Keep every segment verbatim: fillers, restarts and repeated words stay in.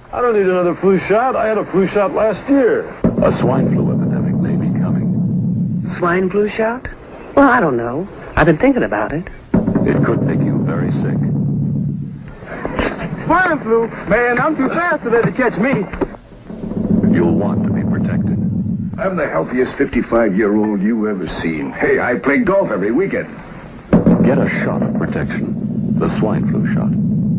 I don't need another flu shot. I had a flu shot last year. A swine flu epidemic may be coming. Swine flu shot? Well, I don't know. I've been thinking about it. It could make you very sick. Swine flu? Man, I'm too fast to let it catch me. You'll want to be protected. I'm the healthiest fifty-five-year-old you ever seen. Hey, I play golf every weekend. Get a shot of protection. The swine flu shot.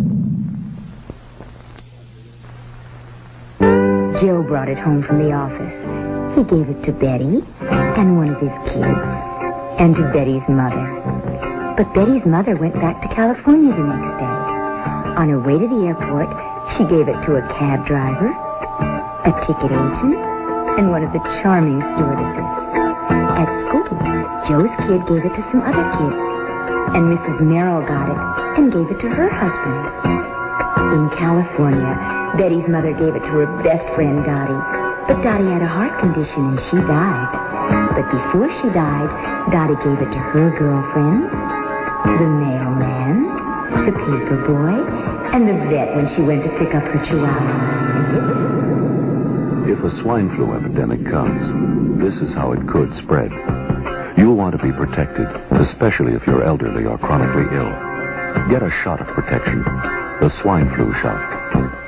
Joe brought it home from the office. He gave it to Betty and one of his kids, and to Betty's mother. But Betty's mother went back to California the next day. On her way to the airport, she gave it to a cab driver, a ticket agent, and one of the charming stewardesses. At school, Joe's kid gave it to some other kids, and Missus Merrill got it and gave it to her husband. In California, Betty's mother gave it to her best friend, Dottie. But Dottie had a heart condition and she died. But before she died, Dottie gave it to her girlfriend, the mailman, the paper boy, and the vet when she went to pick up her chihuahua. If a swine flu epidemic comes, this is how it could spread. You'll want to be protected, especially if you're elderly or chronically ill. Get a shot of protection, the swine flu shot.